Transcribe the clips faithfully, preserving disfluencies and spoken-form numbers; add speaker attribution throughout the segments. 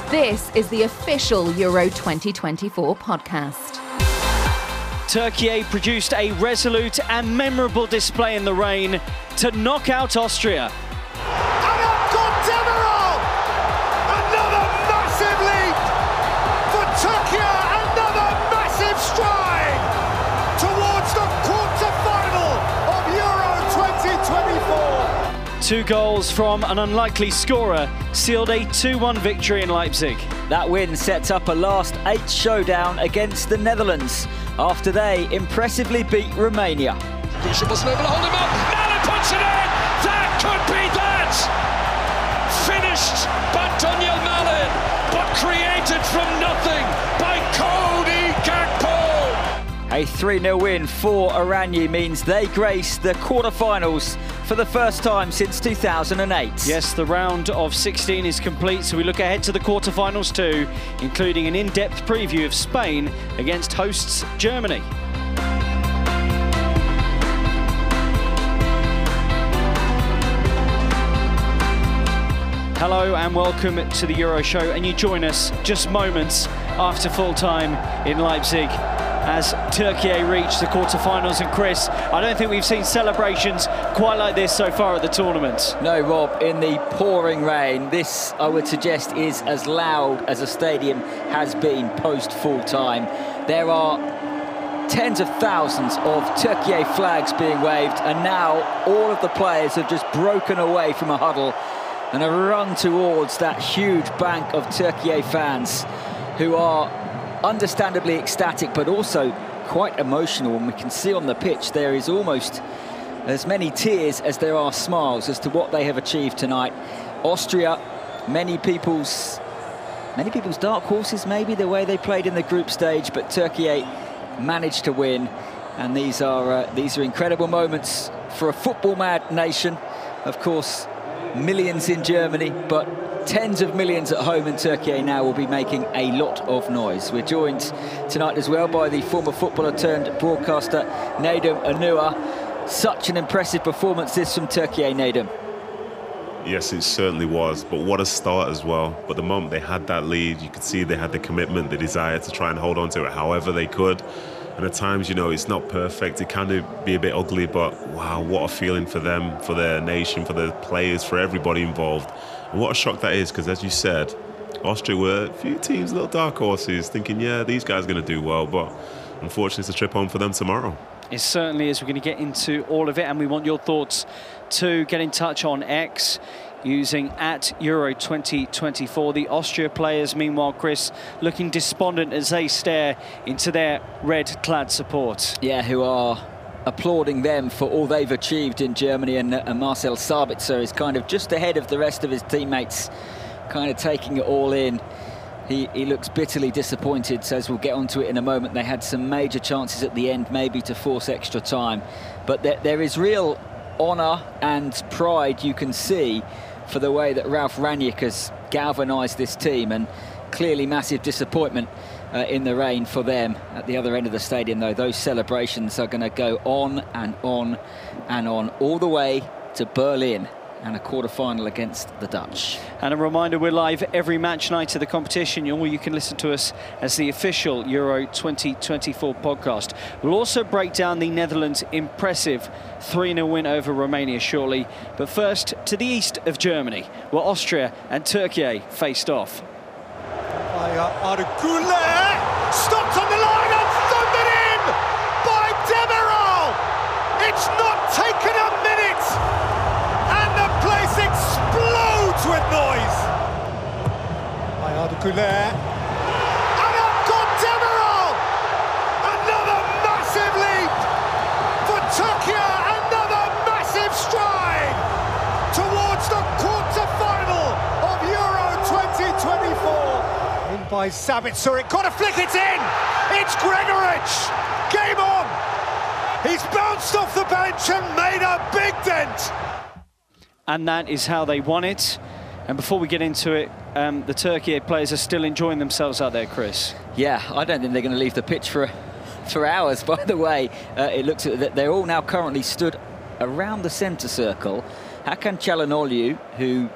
Speaker 1: This is the official Euro twenty twenty-four podcast.
Speaker 2: Turkey produced a resolute and memorable display in the rain to knock out Austria.
Speaker 3: And up got Demiral! Another massive leap for Turkey, another massive stride towards the quarter-final of Euro twenty twenty-four.
Speaker 2: Two goals from an unlikely scorer sealed a two one victory in Leipzig.
Speaker 4: That win sets up a last eight showdown against the Netherlands after they impressively beat Romania.
Speaker 5: Gusha wasn't able to hold him up. Malin puts it in. That could be that. Finished by Daniel Malin, but created from nothing by Cody Gakpo.
Speaker 4: A three nil win for Oranje means they grace the quarter-finals for the first time since two thousand eight.
Speaker 2: Yes, the round of sixteen is complete, so we look ahead to the quarter-finals too, including an in-depth preview of Spain against hosts Germany. Hello and welcome to the Euro Show, and you join us just moments after full time in Leipzig as Turkey reach the quarter-finals. And Chris, I don't think we've seen celebrations quite like this so far at the tournament.
Speaker 4: No, Rob, in the pouring rain, this, I would suggest, is as loud as a stadium has been post-full time. There are tens of thousands of Turkey flags being waved, and now all of the players have just broken away from a huddle and have run towards that huge bank of Turkey fans who are understandably ecstatic, but also quite emotional. And we can see on the pitch there is almost as many tears as there are smiles as to what they have achieved tonight. Austria, many people's many people's dark horses, maybe, the way they played in the group stage, but Turkey managed to win, and these are uh, these are incredible moments for a football-mad nation. Of course, millions in Germany, but tens of millions at home in Turkey now will be making a lot of noise. We're joined tonight as well by the former footballer turned broadcaster Nedum Onua. Such an impressive performance this from Turkey, Nedum.
Speaker 6: Yes, it certainly was, but what a start as well. But the moment they had that lead, you could see they had the commitment, the desire to try and hold on to it however they could. And at times, you know, it's not perfect. It can be a bit ugly, but wow, what a feeling for them, for their nation, for the players, for everybody involved. And what a shock that is, because as you said, Austria were a few teams, little dark horses, thinking, yeah, these guys are going to do well. But unfortunately, it's a trip home for them tomorrow.
Speaker 2: It certainly is. We're going to get into all of it, and we want your thoughts to get in touch on X using at Euro twenty twenty-four. The Austria players, meanwhile, Chris, looking despondent as they stare into their red-clad support.
Speaker 4: Yeah, who are applauding them for all they've achieved in Germany, and, uh, and Marcel Sabitzer is kind of just ahead of the rest of his teammates, kind of taking it all in. He, he looks bitterly disappointed, so as we'll get onto it in a moment. They had some major chances at the end, maybe to force extra time, but there, there is real honour and pride you can see for the way that Ralf Rangnick has galvanised this team, and clearly massive disappointment uh, in the rain for them at the other end of the stadium, though. Those celebrations are going to go on and on and on all the way to Berlin and a quarter-final against the Dutch.
Speaker 2: And a reminder, we're live every match night of the competition, or you can listen to us as the official Euro twenty twenty-four podcast. We'll also break down the Netherlands' impressive three nil win over Romania shortly. But first, to the east of Germany, where Austria and Turkey faced off.
Speaker 3: Arıkule stopped on the line and thundered in by Demiral. It's not taken a minute, and the place explodes with noise. By Arıkule, and up got Demiral. Another massive leap for Turkey, another massive stride towards the quarter-final of Euro twenty twenty-four. In by Sabitzer, it got to flick it in. It's Gregoritsch. Game on. He's bounced off the bench and made a big dent.
Speaker 2: And that is how they won it. And before we get into it, um, the Turkey players are still enjoying themselves out there, Chris.
Speaker 4: Yeah, I don't think they're going to leave the pitch for for hours. By the way, uh, it looks that they're all now currently stood around the centre circle. Hakan Çalhanoğlu, who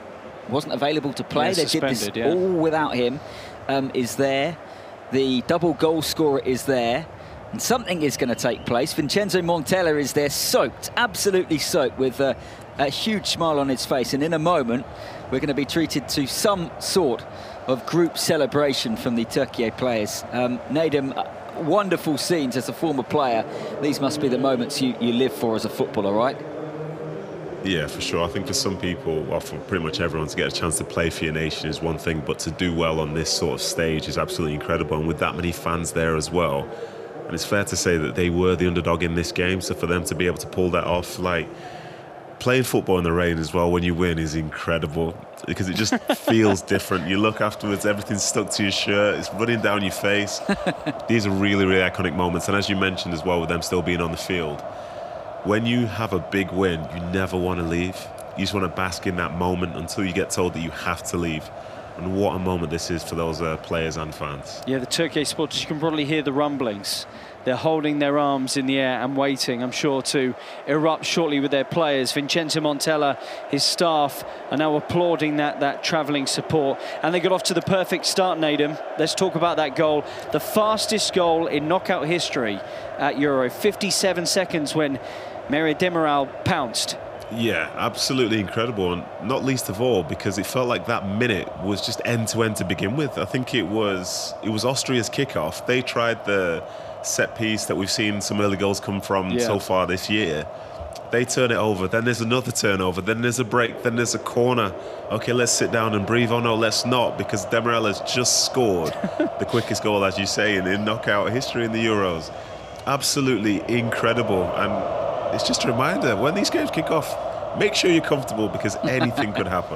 Speaker 4: wasn't available to play.
Speaker 2: Yeah,
Speaker 4: they did this
Speaker 2: yeah.
Speaker 4: all without him. Um, is there. The double goal scorer is there. And something is going to take place. Vincenzo Montella is there, soaked, absolutely soaked, with a, a huge smile on his face. And in a moment, we're going to be treated to some sort of group celebration from the Turkey players. Um, Nedum, wonderful scenes as a former player. These must be the moments you, you live for as a footballer, right?
Speaker 6: Yeah, for sure. I think for some people, well, for pretty much everyone, to get a chance to play for your nation is one thing, but to do well on this sort of stage is absolutely incredible. And with that many fans there as well, and it's fair to say that they were the underdog in this game, so for them to be able to pull that off, like, playing football in the rain as well when you win is incredible, because it just feels different. You look afterwards, everything's stuck to your shirt, it's running down your face. These are really, really iconic moments. And as you mentioned as well, with them still being on the field, when you have a big win, you never want to leave. You just want to bask in that moment until you get told that you have to leave. And what a moment this is for those uh, players and fans.
Speaker 2: Yeah, the Turkey supporters, you can probably hear the rumblings. They're holding their arms in the air and waiting, I'm sure, to erupt shortly with their players. Vincenzo Montella, his staff, are now applauding that, that travelling support. And they got off to the perfect start, Nedum. Let's talk about that goal. The fastest goal in knockout history at Euro. fifty-seven seconds when Merih Demiral pounced.
Speaker 6: Yeah, absolutely incredible, and not least of all because it felt like that minute was just end to end to begin with. I think it was it was Austria's kickoff. They tried the set piece that we've seen some early goals come from yeah. so far this year. They turn it over, then there's another turnover, then there's a break, then there's a corner. Okay, let's sit down and breathe. Oh no, let's not, because Demiral has just scored the quickest goal, as you say, in, in knockout history in the Euros. Absolutely incredible. And it's just a reminder, when these games kick off, make sure you're comfortable, because anything could happen.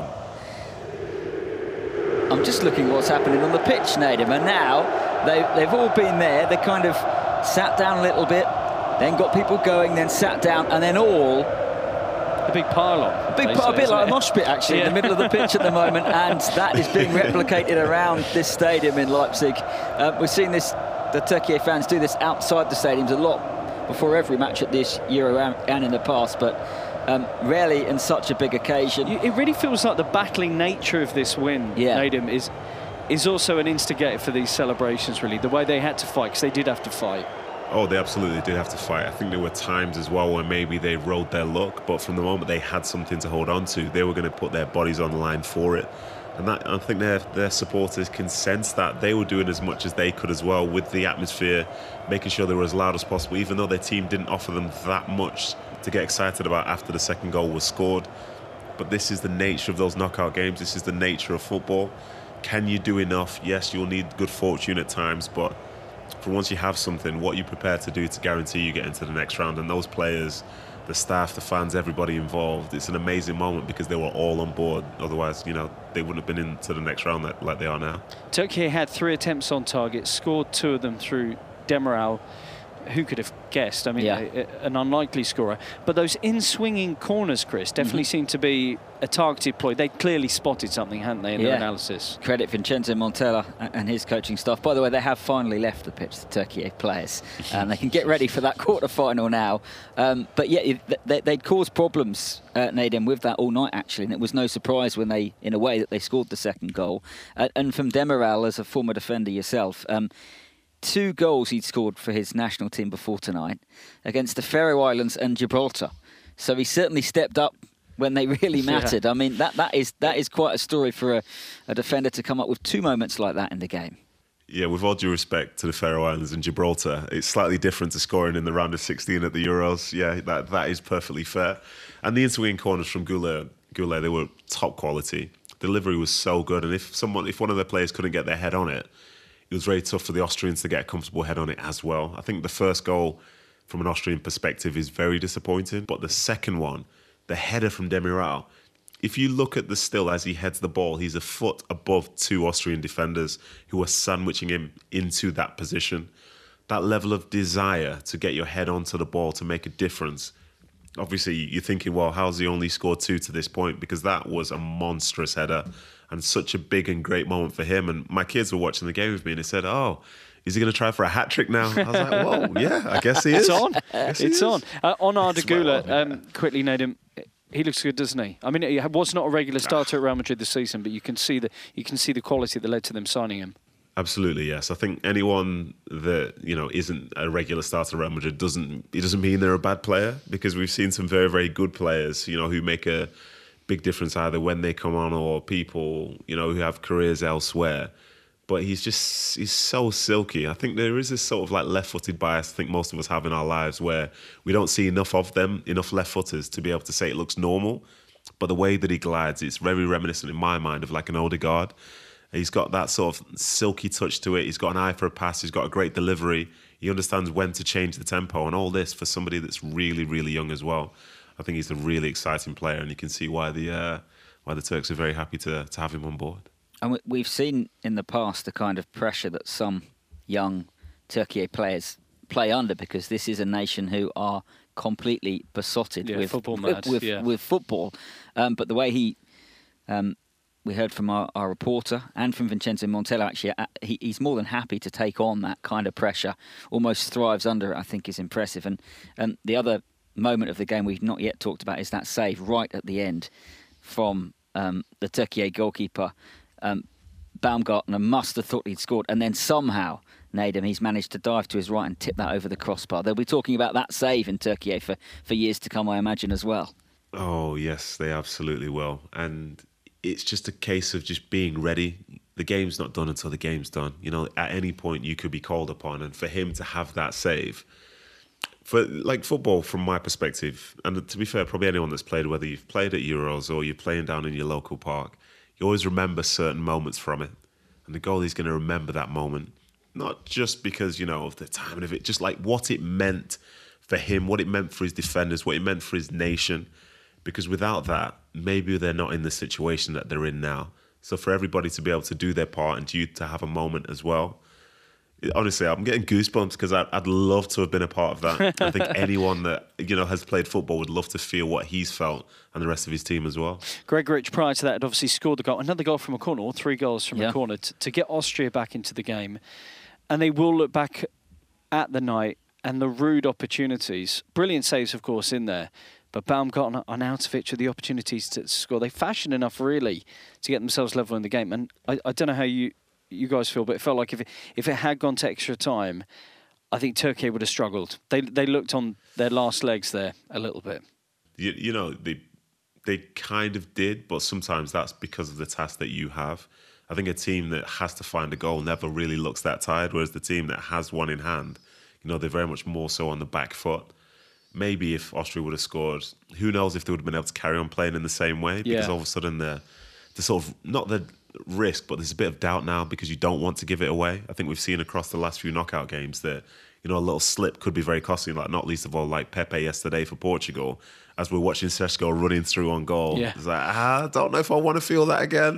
Speaker 4: I'm just looking at what's happening on the pitch, Nedum, and now they, they've all been there. They kind of sat down a little bit, then got people going, then sat down, and then all...
Speaker 2: A big pile-on.
Speaker 4: A big pile, a bit like a mosh pit, actually, yeah. in the middle of the pitch at the moment, and that is being replicated around this stadium in Leipzig. Uh, we've seen this, the Turkey fans do this outside the stadiums a lot before every match at this Euro and in the past, but um, rarely in such a big occasion.
Speaker 2: It really feels like the battling nature of this win, yeah. Nedum, is is also an instigator for these celebrations, really. The way they had to fight, because they did have to fight.
Speaker 6: Oh, they absolutely did have to fight. I think there were times as well where maybe they rode their luck, but from the moment they had something to hold on to, they were going to put their bodies on the line for it. And that, I think their, their supporters can sense that. They were doing as much as they could as well with the atmosphere, making sure they were as loud as possible, even though their team didn't offer them that much to get excited about after the second goal was scored. But this is the nature of those knockout games. This is the nature of football. Can you do enough? Yes, you'll need good fortune at times, but for once you have something, what are you prepared to do to guarantee you get into the next round? And those players, the staff, the fans, everybody involved, it's an amazing moment because they were all on board. Otherwise, you know, they wouldn't have been into the next round like, like they are now.
Speaker 2: Turkey had three attempts on target, scored two of them through Demiral. Who could have guessed? I mean,
Speaker 4: yeah.
Speaker 2: a, a, an unlikely scorer. But those in-swinging corners, Chris, definitely mm-hmm. seem to be a targeted ploy. They clearly spotted something, hadn't they, in yeah. their analysis?
Speaker 4: Credit Vincenzo Montella and his coaching staff. By the way, they have finally left the pitch, the Turkey players. And they can get ready for that quarter-final now. Um, but yeah, they, they'd caused problems, uh, Nedum, with that all night, actually. And it was no surprise when they, in a way, that they scored the second goal. Uh, and from Demiral, as a former defender yourself, um, two goals he'd scored for his national team before tonight against the Faroe Islands and Gibraltar. So he certainly stepped up when they really mattered. Yeah. I mean, that that is that is quite a story for a, a defender to come up with two moments like that in the game.
Speaker 6: Yeah, with all due respect to the Faroe Islands and Gibraltar, it's slightly different to scoring in the round of sixteen at the Euros. Yeah, that that is perfectly fair. And the in-swing corners from Goulet, Goulet, they were top quality. Delivery was so good, and if someone, if one of their players couldn't get their head on it, it was very tough for the Austrians to get a comfortable head on it as well. I think the first goal, from an Austrian perspective, is very disappointing. But the second one, the header from Demiral, if you look at the still as he heads the ball, he's a foot above two Austrian defenders who are sandwiching him into that position. That level of desire to get your head onto the ball to make a difference. Obviously, you're thinking, well, how's he only scored two to this point? Because that was a monstrous header. And such a big and great moment for him. And my kids were watching the game with me and they said, oh, is he going to try for a hat-trick now? I was like, whoa, yeah, I guess he is.
Speaker 2: It's on.
Speaker 6: Yes,
Speaker 2: it's
Speaker 6: is.
Speaker 2: on. Uh, on Arda Güler, um, quickly, Nedum, He looks good, doesn't he? I mean, he was not a regular starter at Real Madrid this season, but you can see the you can see the quality that led to them signing him.
Speaker 6: Absolutely, yes. I think anyone that, you know, isn't a regular starter at Real Madrid doesn't it doesn't mean they're a bad player, because we've seen some very, very good players, you know, who make a big difference either when they come on or people, you know, who have careers elsewhere. But he's just, he's so silky. I think there is this sort of like left-footed bias I think most of us have in our lives, where we don't see enough of them, enough left-footers to be able to say it looks normal. But the way that he glides, it's very reminiscent in my mind of like an Odegaard. He's got that sort of silky touch to it. He's got an eye for a pass. He's got a great delivery. He understands when to change the tempo, and all this for somebody that's really, really young as well. I think he's a really exciting player, and you can see why the uh, why the Turks are very happy to to have him on board.
Speaker 4: And we've seen in the past the kind of pressure that some young Turkey players play under, because this is a nation who are completely besotted
Speaker 2: yeah,
Speaker 4: with
Speaker 2: football mad.
Speaker 4: with,
Speaker 2: yeah.
Speaker 4: with football. Um, but the way he. Um, We heard from our, our reporter and from Vincenzo Montella, actually, uh, he, he's more than happy to take on that kind of pressure, almost thrives under it, I think is impressive. And um, the other moment of the game we've not yet talked about is that save right at the end from um, the Turkey goalkeeper. Um, Baumgartner must have thought he'd scored, and then somehow, Nedum, he's managed to dive to his right and tip that over the crossbar. They'll be talking about that save in Turkey for, for years to come, I imagine, as well.
Speaker 6: Oh, yes, they absolutely will. And it's just a case of just being ready. The game's not done until the game's done. You know, at any point you could be called upon, and for him to have that save, for like football, from my perspective, and to be fair, probably anyone that's played, whether you've played at Euros or you're playing down in your local park, you always remember certain moments from it, and the goalie's going to remember that moment, not just because, you know, of the timing of it, just like what it meant for him, what it meant for his defenders, what it meant for his nation. Because without that, maybe they're not in the situation that they're in now. So for everybody to be able to do their part and you to have a moment as well, honestly, I'm getting goosebumps, because I'd, I'd love to have been a part of that. I think anyone that, you know, has played football would love to feel what he's felt, and the rest of his team as well.
Speaker 2: Greg Rich, prior to that, had obviously scored the goal, another goal from a corner, or three goals from
Speaker 4: yeah.
Speaker 2: a corner, to, to get Austria back into the game. And they will look back at the night and the rude opportunities. Brilliant saves, of course, in there. But Baumgartner and Arnautovic with the opportunities to score. They fashioned enough, really, to get themselves level in the game. And I, I don't know how you, you guys feel, but it felt like if it, if it had gone to extra time, I think Turkey would have struggled. They they looked on their last legs there a little bit.
Speaker 6: You, you know, they they kind of did, but sometimes that's because of the task that you have. I think a team that has to find a goal never really looks that tired, whereas the team that has one in hand, you know, they're very much more so on the back foot. Maybe if Austria would have scored, who knows if they would have been able to carry on playing in the same way, because
Speaker 2: yeah.
Speaker 6: all of a sudden the, the sort of, not the risk, but there's a bit of doubt now because you don't want to give it away. I think we've seen across the last few knockout games that, you know, a little slip could be very costly, like not least of all like Pepe yesterday for Portugal, as we're watching Šeško running through on goal.
Speaker 2: Yeah.
Speaker 6: It's like, ah, I don't know if I want to feel that again.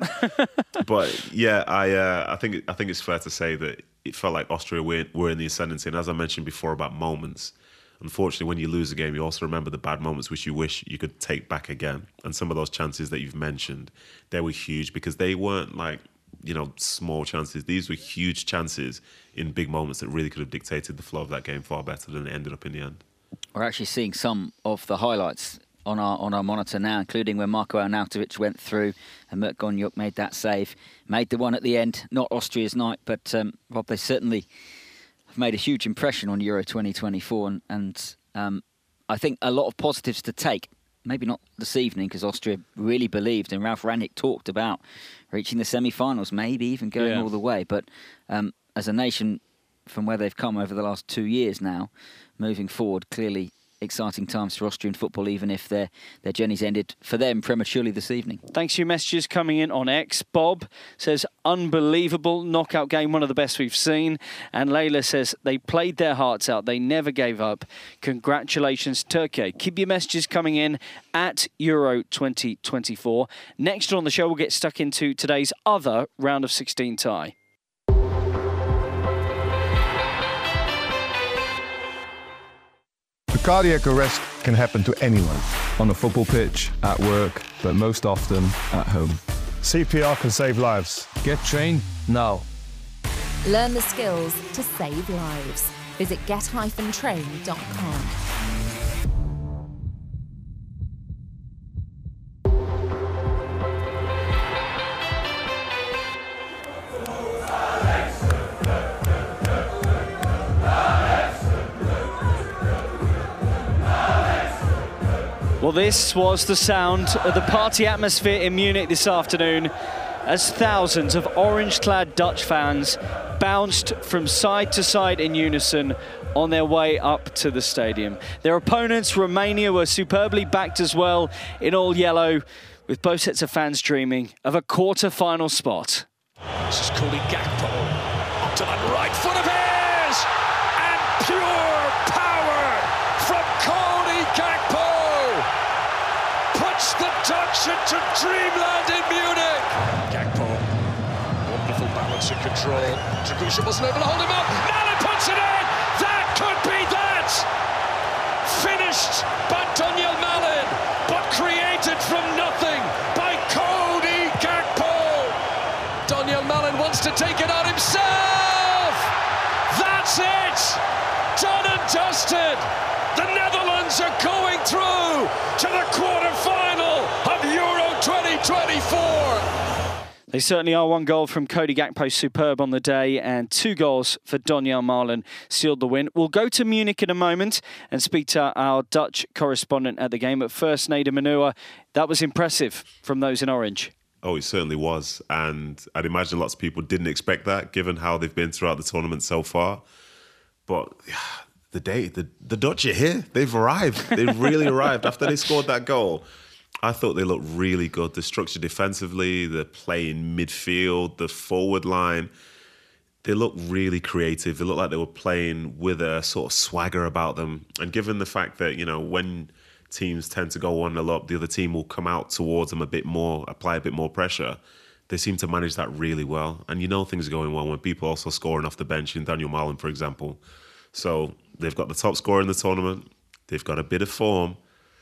Speaker 6: But yeah, I uh, I think I think it's fair to say that it felt like Austria were, were in the ascendancy, and as I mentioned before about moments, unfortunately, when you lose a game, you also remember the bad moments which you wish you could take back again. And some of those chances that you've mentioned, they were huge, because they weren't like, you know, small chances. These were huge chances in big moments that really could have dictated the flow of that game far better than it ended up in the end.
Speaker 4: We're actually seeing some of the highlights on our on our monitor now, including when Marko Arnautovic went through and Mert Gonyuk made that save, made the one at the end. Not Austria's night, but um, Rob, they certainly made a huge impression on Euro twenty twenty-four, and, and um, I think a lot of positives to take. Maybe not this evening, because Austria really believed, and Ralf Rangnick talked about reaching the semi-finals, maybe even going
Speaker 2: yeah.
Speaker 4: all the way. But um, as a nation, from where they've come over the last two years now, moving forward, clearly exciting times for Austrian football, even if their their journey's ended for them prematurely this evening.
Speaker 2: Thanks for your messages coming in on X. Bob says, unbelievable knockout game, one of the best we've seen. And Layla says, they played their hearts out. They never gave up. Congratulations, Turkey. Keep your messages coming in at Euro twenty twenty-four. Next on the show, we'll get stuck into today's other round of sixteen tie.
Speaker 7: Cardiac arrest can happen to anyone, on a football pitch, at work, but most often at home.
Speaker 8: C P R can save lives.
Speaker 7: Get trained now.
Speaker 1: Learn the skills to save lives. Visit get dash train dot com.
Speaker 2: Well, this was the sound of the party atmosphere in Munich this afternoon as thousands of orange-clad Dutch fans bounced from side to side in unison on their way up to the stadium. Their opponents, Romania, were superbly backed as well in all yellow, with both sets of fans dreaming of a quarter-final spot.
Speaker 5: This is Cody Gakpo, up to that right foot of his, and pure power from Cody Gakpo puts the Dutch into dreamland in Munich. Gakpo, wonderful balance and control. Dragusha wasn't able to hold him up. Malen puts it in. That could be that. Finished by Donyell Malen, but created from nothing by Cody Gakpo. Donyell Malen wants to take it on himself. That's it. Done and dusted. The Netherlands are going through to the quarter-final of Euro twenty twenty-four.
Speaker 2: They certainly are. One goal from Cody Gakpo, superb on the day, and two goals for Donyell Malen sealed the win. We'll go to Munich in a moment and speak to our Dutch correspondent at the game. But first, Nader Manua, that was impressive from those in orange.
Speaker 6: Oh, it certainly was. And I'd imagine lots of people didn't expect that, given how they've been throughout the tournament so far. But the day, the, the Dutch are here. They've arrived. They've really arrived. After they scored that goal, I thought they looked really good. The structure defensively, the play in midfield, the forward line, they looked really creative. They looked like they were playing with a sort of swagger about them. And given the fact that, you know, when teams tend to go one nil up, the other team will come out towards them a bit more, apply a bit more pressure. They seem to manage that really well. And you know things are going well when people also scoring off the bench, in Donyell Malen, for example. So they've got the top scorer in the tournament. They've got a bit of form.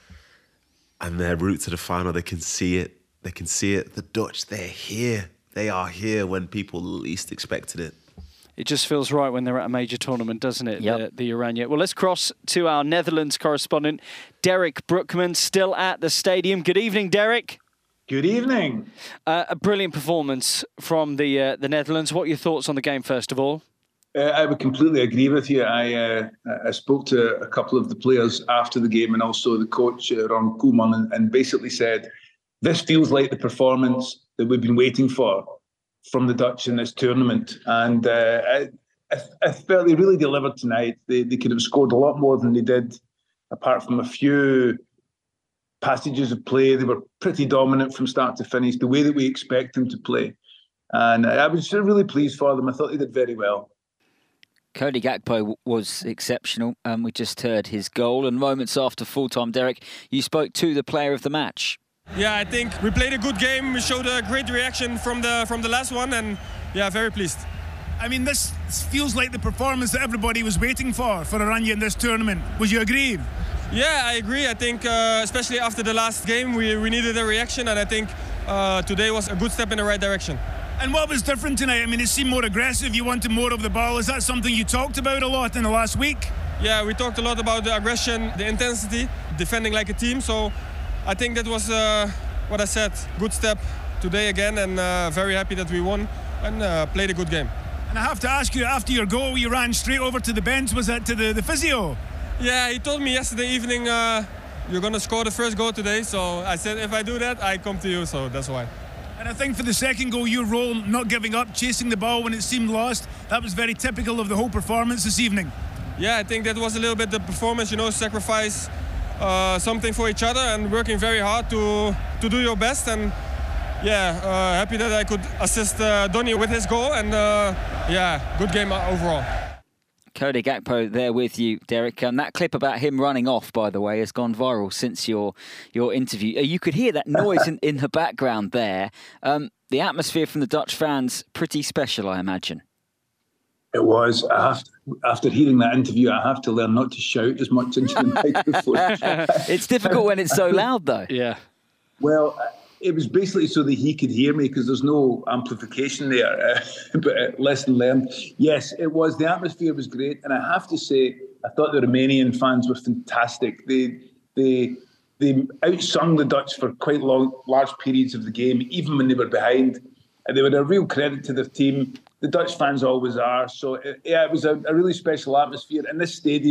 Speaker 6: And their route to the final, they can see it. They can see it. The Dutch, they're here. They are here when people least expected it.
Speaker 2: It just feels right when they're at a major tournament, doesn't it?
Speaker 4: Yep.
Speaker 2: The, the Oranje. Well, let's cross to our Netherlands correspondent, Derek Brookman, still at the stadium. Good evening, Derek.
Speaker 9: Good evening.
Speaker 2: Uh, a brilliant performance from the uh, the Netherlands. What are your thoughts on the game, first of all?
Speaker 9: Uh, I would completely agree with you. I uh, I spoke to a couple of the players after the game and also the coach, uh, Ron Koeman, and, and basically said, this feels like the performance that we've been waiting for from the Dutch in this tournament. And uh, I, I, I felt they really delivered tonight. They, they could have scored a lot more than they did, apart from a few passages of play. They were pretty dominant from start to finish, the way that we expect them to play. And I was really pleased for them. I thought they did very well.
Speaker 4: Cody Gakpo was exceptional. Um, we just heard his goal. And moments after full-time, Derek, you spoke to the player of the match.
Speaker 10: Yeah, I think we played a good game. We showed a great reaction from the from the last one. And, yeah, very pleased.
Speaker 11: I mean, this feels like the performance that everybody was waiting for, for Oranje in this tournament. Would you agree?
Speaker 10: Yeah, I agree. I think, uh, especially after the last game, we, we needed a reaction. And I think uh, today was a good step in the right direction.
Speaker 11: And what was different tonight? I mean, it seemed more aggressive. You wanted more of the ball. Is that something you talked about a lot in the last week?
Speaker 10: Yeah, we talked a lot about the aggression, the intensity, defending like a team. So I think that was uh, what I said. Good step today again, and uh, very happy that we won and uh, played a good game.
Speaker 11: And I have to ask you, after your goal, you ran straight over to the bench. Was that to the, the physio?
Speaker 10: Yeah, he told me yesterday evening, uh, you're going to score the first goal today. So I said, if I do that, I come to you. So that's why.
Speaker 11: And I think for the second goal, your role, not giving up, chasing the ball when it seemed lost, that was very typical of the whole performance this evening.
Speaker 10: Yeah, I think that was a little bit the performance, you know, sacrifice uh, something for each other and working very hard to to do your best. And yeah, uh, happy that I could assist uh, Donny with his goal. And uh, yeah, good game overall.
Speaker 4: Cody Gakpo there with you, Derek. And that clip about him running off, by the way, has gone viral since your your interview. You could hear that noise in, in the background there. Um, the atmosphere from the Dutch fans, pretty special, I imagine.
Speaker 9: It was. I have to, after hearing that interview, I have to learn not to shout as much into the microphone.
Speaker 4: It's difficult when it's so loud, though.
Speaker 2: Yeah.
Speaker 9: Well, it was basically so that he could hear me because there's no amplification there, uh, but uh, lesson learned. Yes, it was. The atmosphere was great. And I have to say, I thought the Romanian fans were fantastic. They they they outsung the Dutch for quite long, large periods of the game, even when they were behind. And they were a real credit to their team. The Dutch fans always are. So, it, yeah, it was a, a really special atmosphere. And this stadium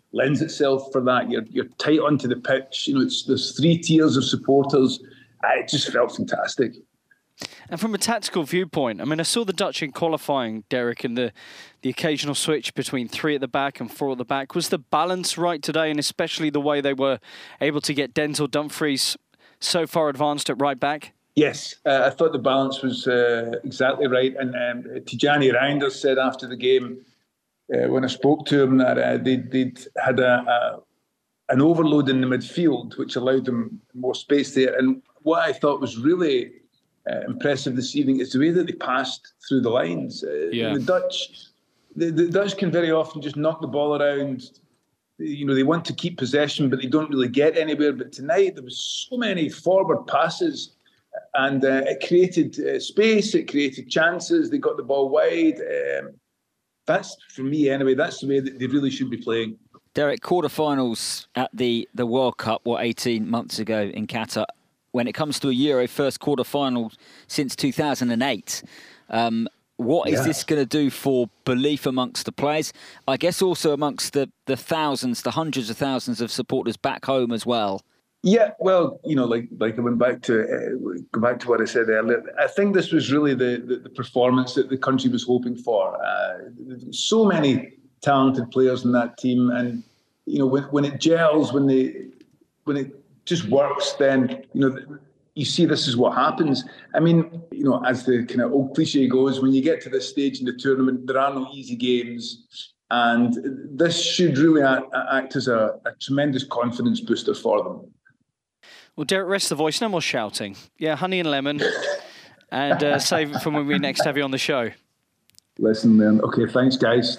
Speaker 9: lends itself for that. You're you're tight onto the pitch. You know, it's there's three tiers of supporters. It just felt fantastic.
Speaker 2: And from a tactical viewpoint, I mean, I saw the Dutch in qualifying, Derek, and the, the occasional switch between three at the back and four at the back. Was the balance right today, and especially the way they were able to get Denzel Dumfries so far advanced at right back?
Speaker 9: Yes, uh, I thought the balance was uh, exactly right. And um, Tijani Reinders said after the game, uh, when I spoke to him, that uh, they'd, they'd had a, a, an overload in the midfield, which allowed them more space there. And what I thought was really uh, impressive this evening is the way that they passed through the lines. Uh,
Speaker 2: yeah.
Speaker 9: The Dutch, the, the Dutch can very often just knock the ball around. You know, they want to keep possession, but they don't really get anywhere. But tonight there was so many forward passes. And uh, it created uh, space, it created chances, they got the ball wide. Um, that's, for me anyway, that's the way that they really should be playing.
Speaker 4: Derek, quarterfinals at the, the World Cup, what, eighteen months ago in Qatar. When it comes to a Euro, first quarterfinal since two thousand eight. Um, what is yeah. this going to do for belief amongst the players? I guess also amongst the, the thousands, the hundreds of thousands of supporters back home as well.
Speaker 9: Yeah, well, you know, like like I went back to uh, go back to what I said earlier. I think this was really the, the, the performance that the country was hoping for. Uh, so many talented players in that team, and you know, when when it gels, when they when it just works, then you know you see this is what happens. I mean, you know, as the kind of old cliche goes, when you get to this stage in the tournament, there are no easy games, and this should really act, act as a, a tremendous confidence booster for them.
Speaker 2: Well, Derek, rest the voice. No more shouting. Yeah, honey and lemon. And uh, save it for when we next have you on the show.
Speaker 9: Listen, then. Okay, thanks, guys.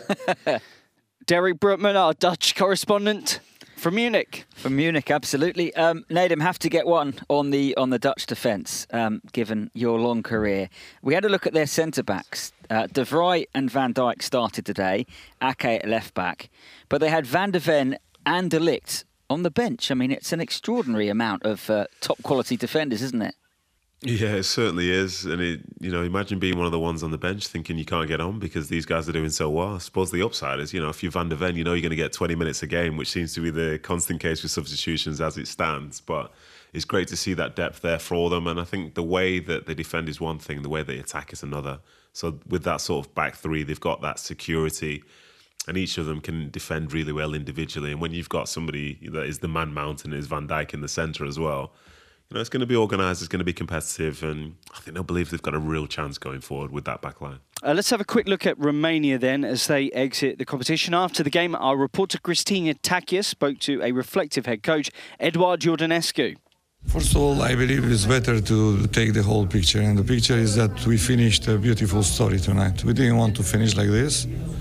Speaker 2: Derek Brookman, our Dutch correspondent from Munich.
Speaker 4: From Munich, absolutely. Um, Nedum, have to get one on the on the Dutch defence, um, given your long career. We had a look at their centre-backs. Uh, De Vrij and Van Dijk started today. Ake at left-back. But they had Van de Ven and De Ligt on the bench. I mean, it's an extraordinary amount of uh, top-quality defenders, isn't it?
Speaker 6: Yeah, it certainly is. And, it, you know, imagine being one of the ones on the bench thinking you can't get on because these guys are doing so well. I suppose the upside is, you know, if you're Van de Ven, you know you're going to get twenty minutes a game, which seems to be the constant case with substitutions as it stands. But it's great to see that depth there for them. And I think the way that they defend is one thing, the way they attack is another. So with that sort of back three, they've got that security. And each of them can defend really well individually. And when you've got somebody that is the man mountain, is Van Dijk in the centre as well, you know, it's going to be organised, it's going to be competitive, and I think they'll believe they've got a real chance going forward with that back line.
Speaker 2: Uh, let's have a quick look at Romania then as they exit the competition. After the game, our reporter Cristina Tachia spoke to a reflective head coach, Eduard Iordanescu.
Speaker 12: First of all, I believe it's better to take the whole picture. And the picture is that we finished a beautiful story tonight. We didn't want to finish like this,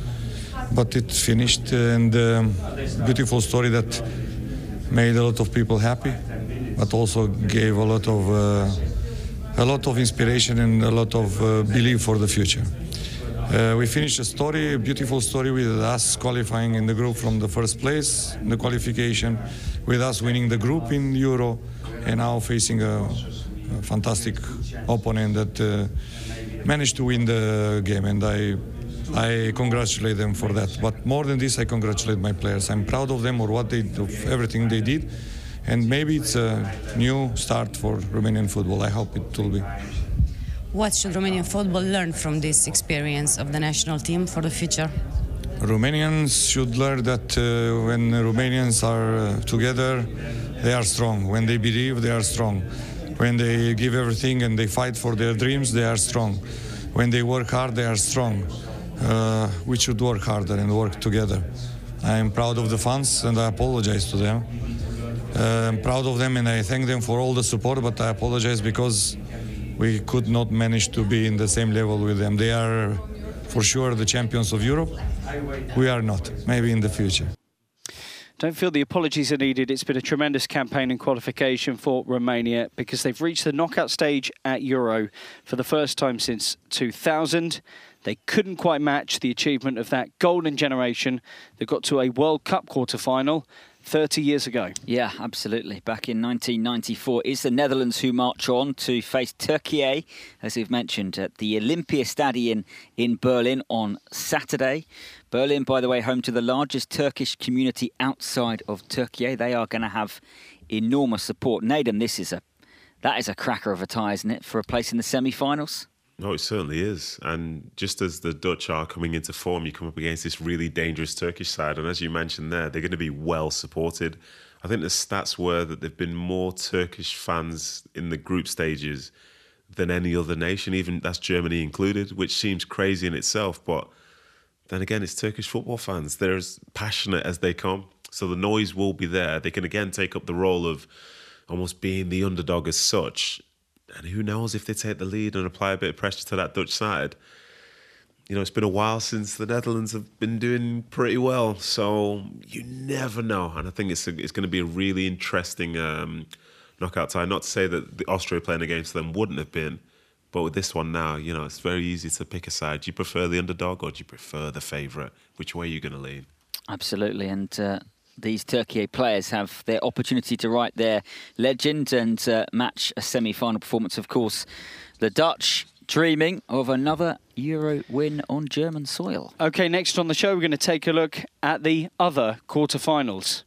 Speaker 12: but it finished, and um, beautiful story that made a lot of people happy, but also gave a lot of uh, a lot of inspiration and a lot of uh, belief for the future. Uh, we finished a story, a beautiful story, with us qualifying in the group from the first place in the qualification, with us winning the group in Euro, and now facing a, a fantastic opponent that uh, managed to win the game. And I. I congratulate them for that. But more than this, I congratulate my players. I'm proud of them, or what they, of everything they did. And maybe it's a new start for Romanian football. I hope it will be.
Speaker 13: What should Romanian football learn from this experience of the national team for the future?
Speaker 12: Romanians should learn that uh, when Romanians are uh, together, they are strong. When they believe, they are strong. When they give everything and they fight for their dreams, they are strong. When they work hard, they are strong. Uh, we should work harder and work together. I am proud of the fans and I apologize to them. Uh, I'm proud of them and I thank them for all the support, but I apologize because we could not manage to be in the same level with them. They are for sure the champions of Europe. We are not. Maybe in the future.
Speaker 2: Don't feel the apologies are needed. It's been a tremendous campaign and qualification for Romania because they've reached the knockout stage at Euro for the first time since two thousand. They couldn't quite match the achievement of that golden generation that got to a World Cup quarter-final. thirty years ago.
Speaker 4: Yeah, absolutely. Back in nineteen ninety-four, it's the Netherlands who march on to face Turkey, as we've mentioned, at the Olympiastadion in Berlin on Saturday. Berlin, by the way, home to the largest Turkish community outside of Turkey. They are going to have enormous support. Nedum, this is a that is a cracker of a tie, isn't it, for a place in the semi-finals?
Speaker 6: No, it certainly is. And just as the Dutch are coming into form, you come up against this really dangerous Turkish side. And as you mentioned there, they're going to be well supported. I think the stats were that there have been more Turkish fans in the group stages than any other nation, even that's Germany included, which seems crazy in itself. But then again, it's Turkish football fans. They're as passionate as they come. So the noise will be there. They can again take up the role of almost being the underdog as such. And who knows if they take the lead and apply a bit of pressure to that Dutch side. You know, it's been a while since the Netherlands have been doing pretty well. So you never know. And I think it's, a, it's going to be a really interesting um, knockout tie. Not to say that the Austria playing against them wouldn't have been. But with this one now, you know, it's very easy to pick a side. Do you prefer the underdog or do you prefer the favourite? Which way are you going to lean?
Speaker 4: Absolutely. And uh, these Turkey players have their opportunity to write their legend and uh, match a semi-final performance. Of course, the Dutch dreaming of another Euro win on German soil.
Speaker 2: OK, next on the show, we're going to take a look at the other quarterfinals.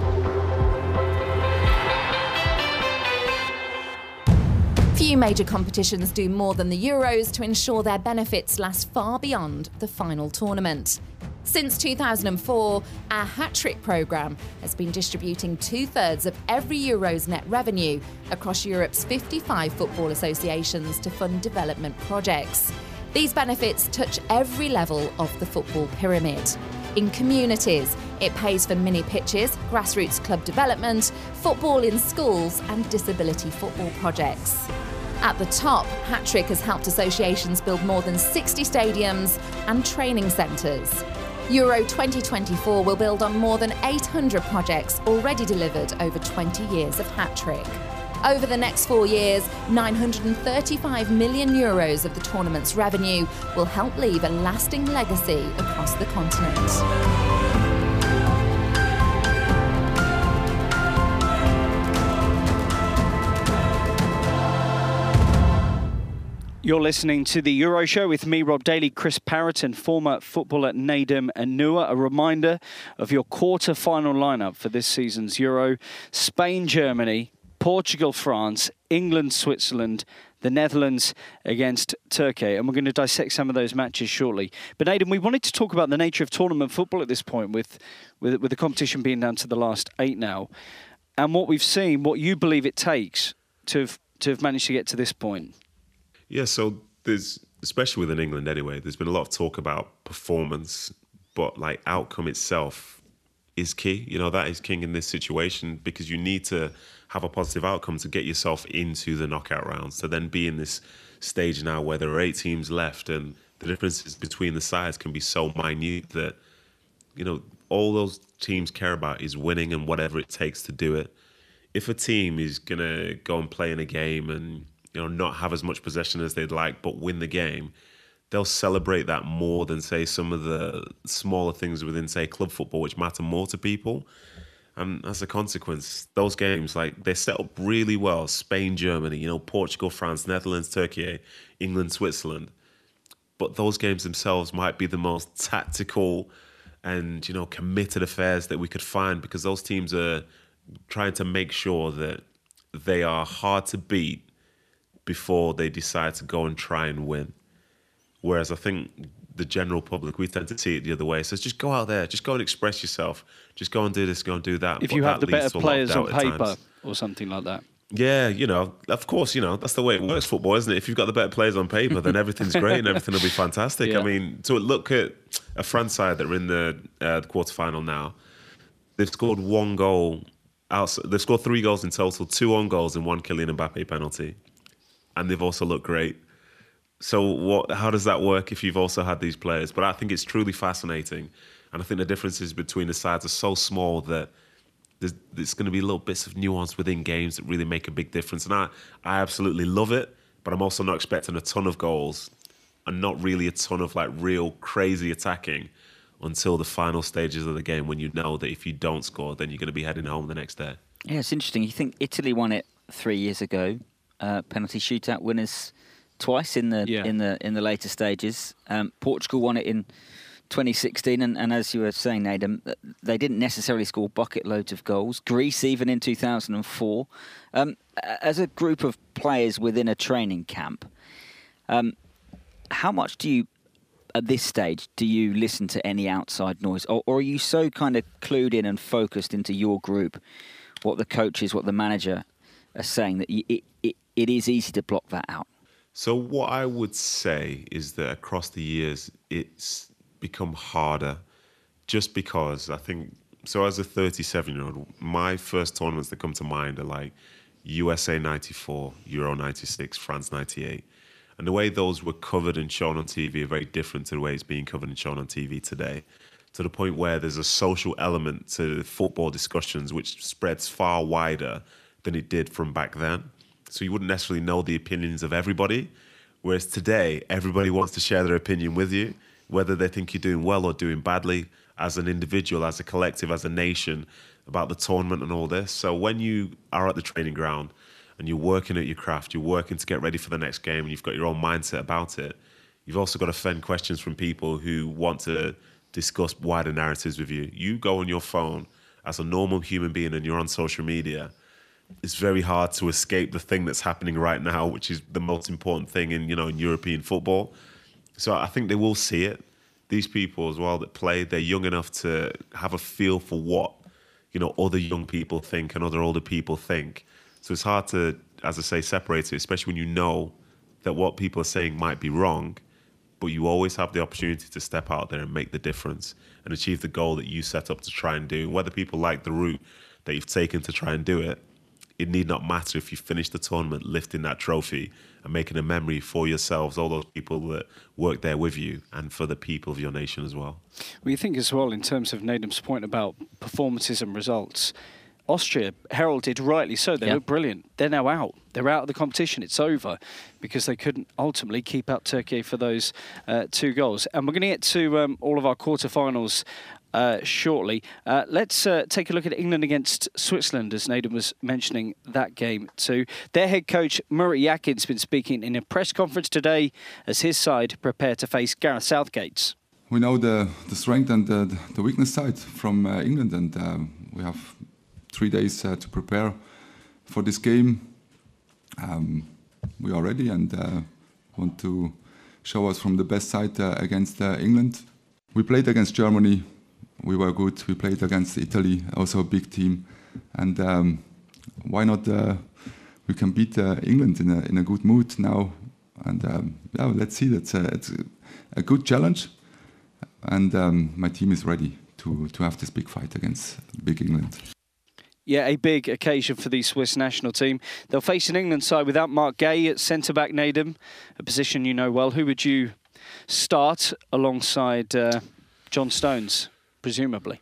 Speaker 1: Few major competitions do more than the Euros to ensure their benefits last far beyond the final tournament. Since two thousand four, our Hat-Trick programme has been distributing two-thirds of every Euro's net revenue across Europe's fifty-five football associations to fund development projects. These benefits touch every level of the football pyramid. In communities, it pays for mini pitches, grassroots club development, football in schools and disability football projects. At the top, Hat-Trick has helped associations build more than sixty stadiums and training centres. Euro twenty twenty-four will build on more than eight hundred projects already delivered over twenty years of Hat-Trick. Over the next four years, nine hundred thirty-five million euros of the tournament's revenue will help leave a lasting legacy across the continent.
Speaker 2: You're listening to the Euro Show with me, Rob Daly, Chris Parrott, former footballer Nedum Onuoha. A reminder of your quarter-final lineup for this season's Euro: Spain, Germany, Portugal, France, England, Switzerland, the Netherlands against Turkey. And we're going to dissect some of those matches shortly. But Nedum, we wanted to talk about the nature of tournament football at this point, with, with, with the competition being down to the last eight now, and what we've seen, what you believe it takes to have, to have managed to get to this point.
Speaker 6: Yeah, so there's, especially within England anyway, there's been a lot of talk about performance, but like outcome itself is key. You know, that is king in this situation, because you need to have a positive outcome to get yourself into the knockout rounds, to then be in this stage now where there are eight teams left and the differences between the sides can be so minute that, you know, all those teams care about is winning and whatever it takes to do it. If a team is going to go and play in a game and, you know, not have as much possession as they'd like, but win the game, they'll celebrate that more than, say, some of the smaller things within, say, club football, which matter more to people. And as a consequence, those games, like, they're set up really well. Spain, Germany, you know, Portugal, France, Netherlands, Turkey, England, Switzerland. But those games themselves might be the most tactical and, you know, committed affairs that we could find, because those teams are trying to make sure that they are hard to beat before they decide to go and try and win. Whereas I think the general public, we tend to see it the other way. So just go out there, just go and express yourself. Just go and do this, go and do that.
Speaker 2: If
Speaker 6: but
Speaker 2: you have
Speaker 6: that
Speaker 2: the better players on paper
Speaker 6: times.
Speaker 2: or something like that.
Speaker 6: Yeah, you know, of course, you know, that's the way it works, football, isn't it? If you've got the better players on paper, then everything's great and everything will be fantastic.
Speaker 2: Yeah.
Speaker 6: I mean, to look at a France side that are in the, uh, the quarterfinal now, they've scored one goal. Outside, they've scored three goals in total, two on goals and one Kylian Mbappe penalty. And they've also looked great. So what? How does that work if you've also had these players? But I think it's truly fascinating. And I think the differences between the sides are so small that there's, there's going to be little bits of nuance within games that really make a big difference. And I, I absolutely love it, but I'm also not expecting a ton of goals and not really a ton of like real crazy attacking. until the final stages of the game, when you know that if you don't score, then you're going to be heading home the next day.
Speaker 4: Yeah, it's interesting. You think Italy won it three years ago, uh, penalty shootout winners twice in the yeah. in the in the later stages. Um, Portugal won it in twenty sixteen, and, and as you were saying, Nedum, they didn't necessarily score bucket loads of goals. Greece even in two thousand four. Um, as a group of players within a training camp, um, how much do you, at this stage, do you listen to any outside noise? Or, or are you so kind of clued in and focused into your group, what the coaches, what the manager are saying, that you, it, it, it is easy to block that out?
Speaker 6: So what I would say is that across the years, it's become harder just because I think, so as a thirty-seven-year-old, my first tournaments that come to mind are like U S A ninety-four, Euro ninety-six, France ninety-eight. And the way those were covered and shown on T V are very different to the way it's being covered and shown on T V today, to the point where there's a social element to football discussions which spreads far wider than it did from back then. So you wouldn't necessarily know the opinions of everybody, whereas today, everybody wants to share their opinion with you, whether they think you're doing well or doing badly, as an individual, as a collective, as a nation, about the tournament and all this. So when you are at the training ground and you're working at your craft, you're working to get ready for the next game, and you've got your own mindset about it, you've also got to fend questions from people who want to discuss wider narratives with you. You go on your phone as a normal human being and you're on social media, it's very hard to escape the thing that's happening right now, which is the most important thing in, you know, in European football. So I think they will see it. These people as well that play, they're young enough to have a feel for what, you know, other young people think and other older people think. So it's hard to, as I say, separate it, especially when you know that what people are saying might be wrong, but you always have the opportunity to step out there and make the difference and achieve the goal that you set up to try and do. Whether people like the route that you've taken to try and do it, it need not matter if you finish the tournament lifting that trophy and making a memory for yourselves, all those people that work there with you, and for the people of your nation as well.
Speaker 2: Well, you think as well, in terms of Nedum's point about performances and results, Austria heralded rightly so. They
Speaker 4: yeah.
Speaker 2: look brilliant. They're now out. They're out of the competition. It's over because they couldn't ultimately keep out Turkey for those uh, two goals. And we're going to get to um, all of our quarterfinals Uh, shortly. Uh, let's uh, take a look at England against Switzerland, as Nedum was mentioning that game too. Their head coach, Murray Yakin's been speaking in a press conference today as his side prepare to face Gareth Southgate's.
Speaker 14: We know the, the strength and the, the weakness side from uh, England, and uh, we have three days uh, to prepare for this game. Um, we are ready and uh, want to show us from the best side uh, against uh, England. We played against Germany. We were good. We played against Italy, also a big team. And um, why not? Uh, we can beat uh, England in a in a good mood now. And um, yeah, let's see. That's a, it's a good challenge. And um, my team is ready to to have this big fight against big England.
Speaker 2: Yeah, a big occasion for the Swiss national team. They'll face an England side without Mark Gay at centre-back, Nedum, a position you know well. Who would you start alongside uh, John Stones, presumably?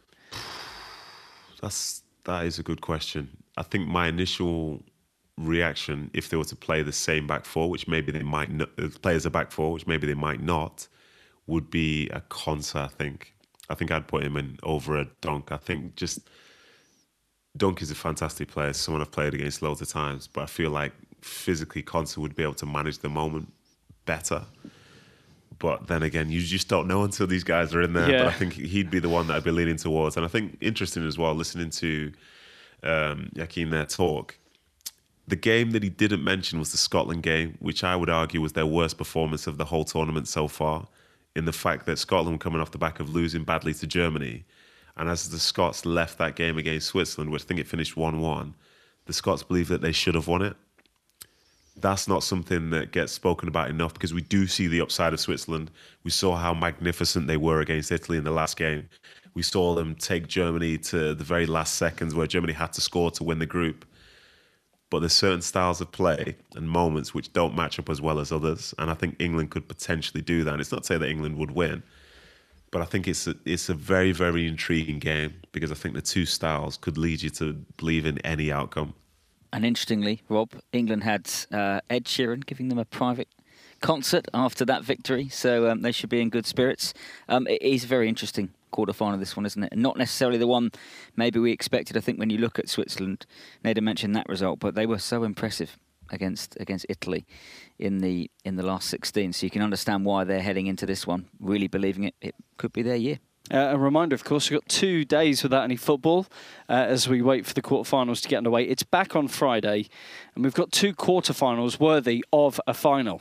Speaker 6: That's, that is a good question. I think my initial reaction, if they were to play the same back four, which maybe they might not, play as a back four, which maybe they might not, would be a Konsa, I think. I think I'd put him in over a Dunk. I think just... Dunk is a fantastic player, someone I've played against loads of times, but I feel like physically Konsa would be able to manage the moment better. But then again, you just don't know until these guys are in there.
Speaker 2: Yeah.
Speaker 6: But I think he'd be the one that I'd be leaning towards. And I think interesting as well, listening to um, Yakin there talk, the game that he didn't mention was the Scotland game, which I would argue was their worst performance of the whole tournament so far, in the fact that Scotland were coming off the back of losing badly to Germany. And as the Scots left that game against Switzerland, which I think it finished one one, the Scots believe that they should have won it. That's not something that gets spoken about enough, because we do see the upside of Switzerland. We saw how magnificent they were against Italy in the last game. We saw them take Germany to the very last seconds where Germany had to score to win the group. But there's certain styles of play and moments which don't match up as well as others. And I think England could potentially do that. And it's not to say that England would win, but I think it's a, it's a very, very intriguing game, because I think the two styles could lead you to believe in any outcome.
Speaker 4: And interestingly, Rob, England had uh, Ed Sheeran giving them a private concert after that victory, so um, they should be in good spirits. Um, it is very interesting quarter-final, this one, isn't it? And not necessarily the one maybe we expected. I think when you look at Switzerland, Nader mentioned that result, but they were so impressive against against Italy in the in the last sixteen. So you can understand why they're heading into this one, really believing it, it could be their year.
Speaker 2: Uh, a reminder, of course, we've got two days without any football uh, as we wait for the quarterfinals to get underway. It's back on Friday, and we've got two quarterfinals worthy of a final.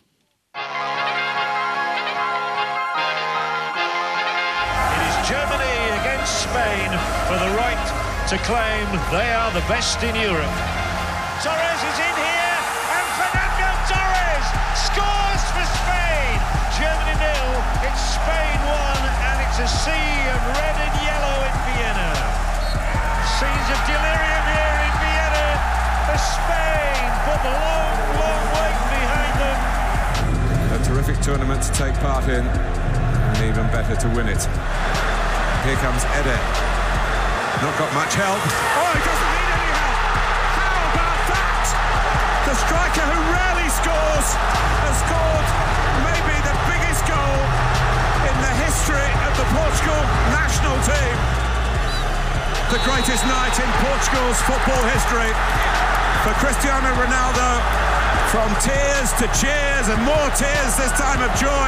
Speaker 15: Germany against Spain for the right to claim they are the best in Europe. Torres is in here, and Fernando Torres scores for Spain. Germany nil, it's Spain one, and it's a sea of red and yellow in Vienna. Scenes of delirium here in Vienna for Spain, but the long, long wait behind them.
Speaker 16: A terrific tournament to take part in, and even better to win it. Here comes Eder. Not got much help. Oh, he doesn't need any help. How about that? The striker who rarely scores has scored maybe the biggest goal in the history of the Portugal national team. The greatest night in Portugal's football history for Cristiano Ronaldo. From tears to cheers and more tears this time of joy.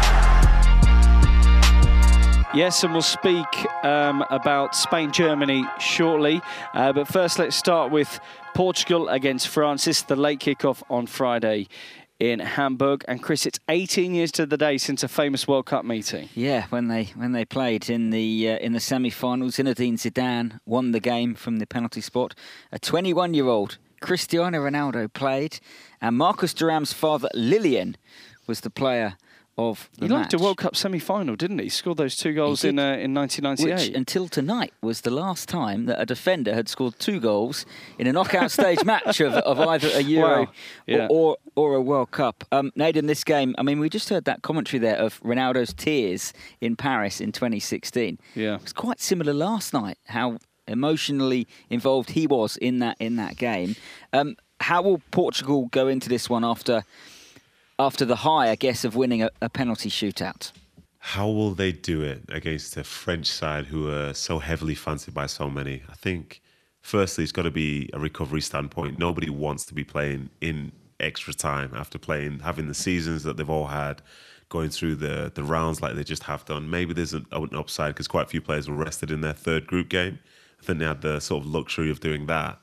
Speaker 2: Yes, and we'll speak um, about Spain-Germany shortly. Uh, but first, let's start with Portugal against France. This is the late kickoff on Friday in Hamburg. And Chris, it's eighteen years to the day since a famous World Cup meeting.
Speaker 4: Yeah, when they when they played in the uh, in the semi-finals, Zinedine Zidane won the game from the penalty spot. A twenty-one-year-old Cristiano Ronaldo played, and Marcus Thuram's father, Lilian, was the player of the
Speaker 2: he
Speaker 4: match.
Speaker 2: liked a World Cup semi-final, didn't he? He scored those two goals in uh, in nineteen ninety-eight.
Speaker 4: Which, until tonight, was the last time that a defender had scored two goals in a knockout stage match of, of either a Euro
Speaker 2: wow. yeah.
Speaker 4: or, or or a World Cup. Um, Nate, in this game, I mean, we just heard that commentary there of Ronaldo's tears in Paris in twenty sixteen.
Speaker 2: Yeah.
Speaker 4: It was quite similar last night, how emotionally involved he was in that in that game. Um, how will Portugal go into this one after... After the high, I guess, of winning a, a penalty shootout?
Speaker 6: How will they do it against a French side who are so heavily fancied by so many? I think, firstly, it's got to be a recovery standpoint. Nobody wants to be playing in extra time after playing, having the seasons that they've all had, going through the, the rounds like they just have done. Maybe there's an, an upside because quite a few players were rested in their third group game. I think they had the sort of luxury of doing that.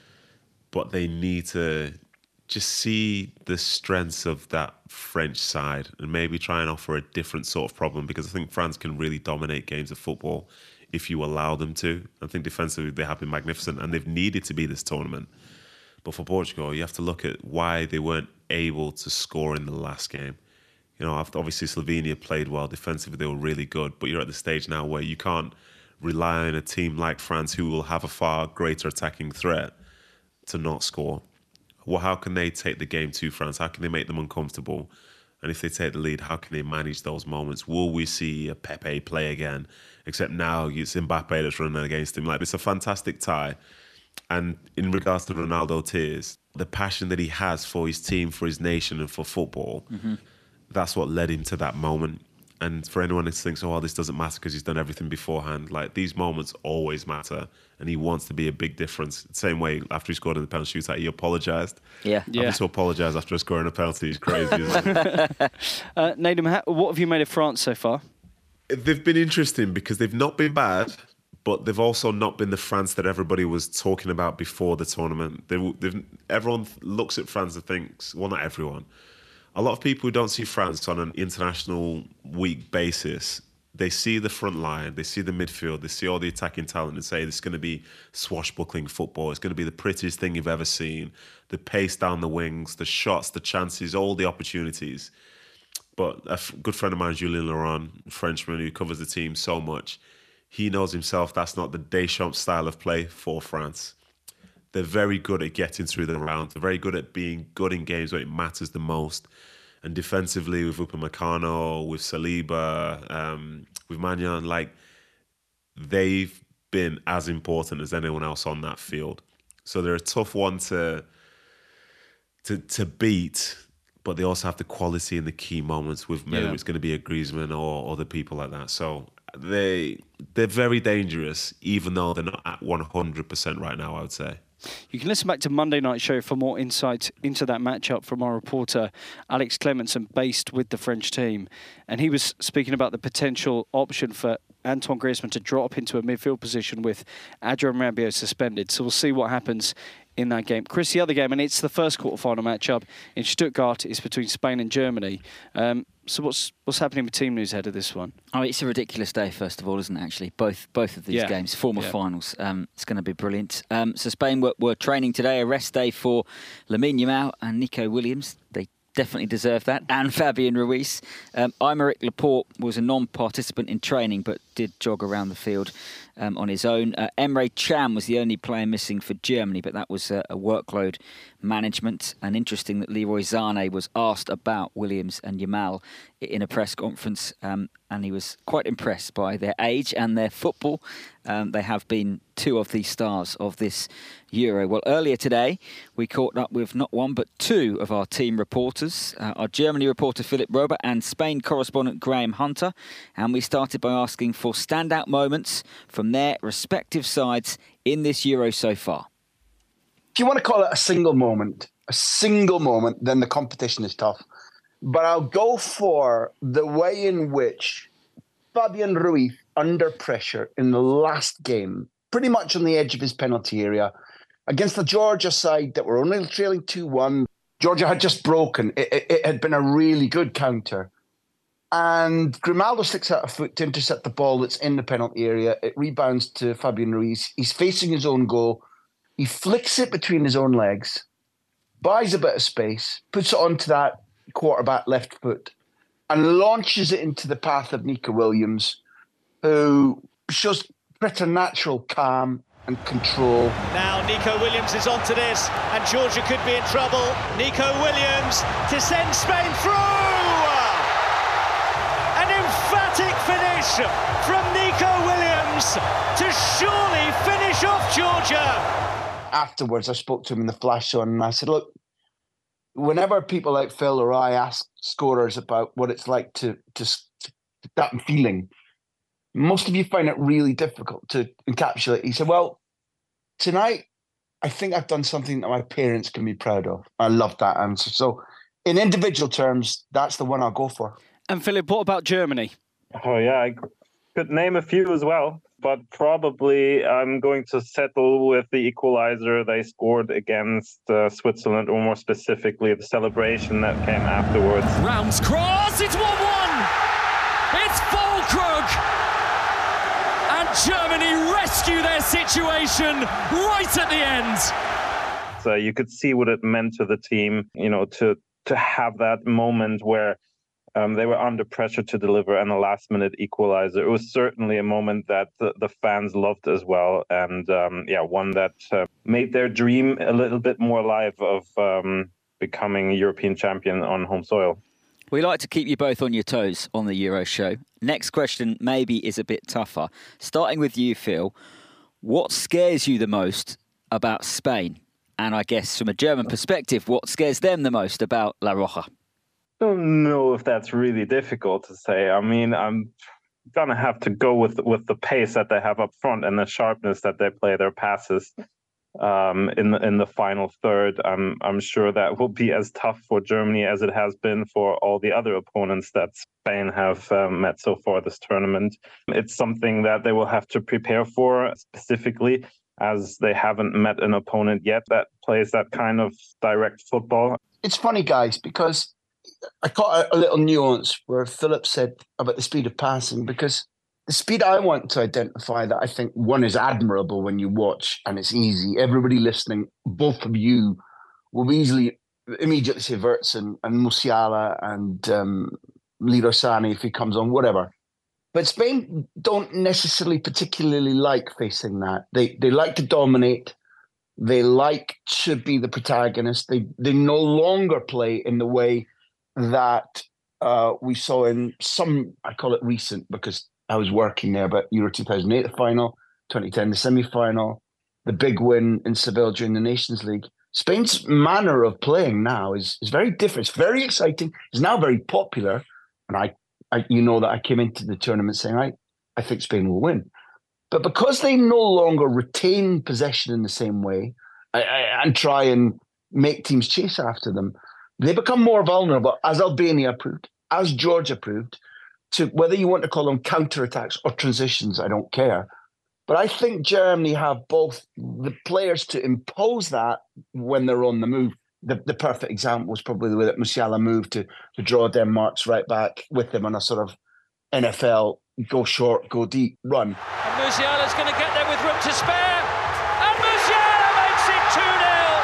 Speaker 6: But they need to just see the strengths of that French side and maybe try and offer a different sort of problem, because I think France can really dominate games of football if you allow them to. I think defensively they have been magnificent and they've needed to be this tournament. But for Portugal, you have to look at why they weren't able to score in the last game. You know, obviously Slovenia played well defensively, they were really good, but you're at the stage now where you can't rely on a team like France who will have a far greater attacking threat to not score. Well, how can they take the game to France? How can they make them uncomfortable? And if they take the lead, how can they manage those moments? Will we see a Pepe play again? Except now it's Mbappe that's running against him. Like, it's a fantastic tie. And in regards to Ronaldo tears, the passion that he has for his team, for his nation and for football, mm-hmm. that's what led him to that moment. And for anyone who thinks, oh, this doesn't matter because he's done everything beforehand, like, these moments always matter. And he wants to be a big difference. Same way, after he scored in the penalty shootout, he apologised.
Speaker 4: Yeah.
Speaker 2: yeah.
Speaker 6: Having to apologise after scoring a penalty is crazy, isn't it?
Speaker 2: uh, Nadim, what have you made of France so far?
Speaker 6: They've been interesting because they've not been bad, but they've also not been the France that everybody was talking about before the tournament. They, they've, everyone looks at France and thinks, well, not everyone. A lot of people who don't see France on an international week basis, they see the front line, they see the midfield, they see all the attacking talent and say this is going to be swashbuckling football. It's going to be the prettiest thing you've ever seen. The pace down the wings, the shots, the chances, all the opportunities. But a f- good friend of mine, Julien Laurent, Frenchman who covers the team so much, he knows himself that's not the Deschamps style of play for France. They're very good at getting through the round. They're very good at being good in games where it matters the most. And defensively, with Upamecano, with Saliba, um, with Maignan, like, they've been as important as anyone else on that field. So they're a tough one to to to beat, but they also have the quality in the key moments with whether yeah. it's going to be a Griezmann or other people like that. So they they're very dangerous, even though they're not at one hundred percent right now, I would say.
Speaker 2: You can listen back to Monday Night Show for more insight into that matchup from our reporter Alex Clementson, based with the French team. And he was speaking about the potential option for Antoine Griezmann to drop into a midfield position with Adrien Rabiot suspended. So we'll see what happens in that game. Chris, the other game, and it's the first quarter-final matchup in Stuttgart, is between Spain and Germany. Um, so what's what's happening with team news ahead of this one?
Speaker 4: Oh, it's a ridiculous day, first of all, isn't it, actually? Both both of these
Speaker 2: yeah.
Speaker 4: games, former
Speaker 2: yeah.
Speaker 4: finals. Um, it's going to be brilliant. Um, so Spain were, were training today, a rest day for Lamine Yamal and Nico Williams. They definitely deserve that, and Fabian Ruiz. Um, Aymeric Laporte was a non-participant in training, but did jog around the field um, on his own. Uh, Emre Can was the only player missing for Germany, but that was a, a workload management. And interesting that Leroy Sané was asked about Williams and Yamal in a press conference, um, and he was quite impressed by their age and their football. Um, they have been two of the stars of this Euro. Well, earlier today, we caught up with not one but two of our team reporters, uh, our Germany reporter Philip Robert and Spain correspondent Graham Hunter, and we started by asking for standout moments from their respective sides in this Euro so far.
Speaker 17: If you want to call it a single moment, a single moment, then the competition is tough. But I'll go for the way in which Fabian Ruiz, under pressure in the last game, pretty much on the edge of his penalty area, against the Georgia side that were only trailing two one. Georgia had just broken. It, it, it had been a really good counter. And Grimaldo sticks out a foot to intercept the ball that's in the penalty area. It rebounds to Fabian Ruiz. He's facing his own goal. He flicks it between his own legs, buys a bit of space, puts it onto that quarterback left foot, and launches it into the path of Nico Williams, who shows preternatural calm and control.
Speaker 15: Now Nico Williams is onto this, and Georgia could be in trouble. Nico Williams to send Spain through! An emphatic finish from Nico Williams to surely finish off Georgia.
Speaker 17: Afterwards, I spoke to him in the flash zone, and I said, look, whenever people like Phil or I ask scorers about what it's like to, to, to that feeling, most of you find it really difficult to encapsulate. He said, well, tonight, I think I've done something that my parents can be proud of. I love that answer. So in individual terms, that's the one I'll go for.
Speaker 2: And Philip, what about Germany?
Speaker 18: Oh, yeah, I could name a few as well. But probably I'm going to settle with the equalizer they scored against uh, Switzerland, or more specifically, the celebration that came afterwards.
Speaker 5: Rounds cross, it's one one! It's Füllkrug! And Germany rescue their situation right at the end!
Speaker 18: So you could see what it meant to the team, you know, to, to have that moment where Um, they were under pressure to deliver and a last-minute equalizer. It was certainly a moment that the, the fans loved as well, and um, yeah, one that uh, made their dream a little bit more alive of um, becoming European champion on home soil.
Speaker 4: We like to keep you both on your toes on the Euro show. Next question maybe is a bit tougher. Starting with you, Phil, what scares you the most about Spain? And I guess from a German perspective, what scares them the most about La Roja?
Speaker 18: I don't know if that's really difficult to say. I mean, I'm gonna have to go with with the pace that they have up front and the sharpness that they play their passes um, in the in the final third. I'm I'm sure that will be as tough for Germany as it has been for all the other opponents that Spain have um, met so far this tournament. It's something that they will have to prepare for, specifically as they haven't met an opponent yet that plays that kind of direct football.
Speaker 17: It's funny, guys, because I caught a, a little nuance where Philip said about the speed of passing, because the speed I want to identify that I think one is admirable when you watch, and it's easy. Everybody listening, both of you, will easily immediately say Wirtz and, and Musiala and um, Leroy Sané if he comes on, whatever. But Spain don't necessarily particularly like facing that. They they like to dominate. They like to be the protagonist. They they no longer play in the way that uh, we saw in some, I call it recent because I was working there, but Euro two thousand eight, the final, twenty ten, the semi-final, the big win in Seville during the Nations League. Spain's manner of playing now is, is very different. It's very exciting. It's now very popular. And I, I, you know that I came into the tournament saying, I, I think Spain will win. But because they no longer retain possession in the same way and try and make teams chase after them, they become more vulnerable, as Albania proved, as Georgia proved, to whether you want to call them counterattacks or transitions, I don't care. But I think Germany have both the players to impose that when they're on the move. The, the perfect example was probably the way that Musiala moved to, to draw Denmark's right back with them on a sort of N F L, go short, go deep run.
Speaker 5: And Musiala's going to get there with room to spare. And Musiala makes it two nil.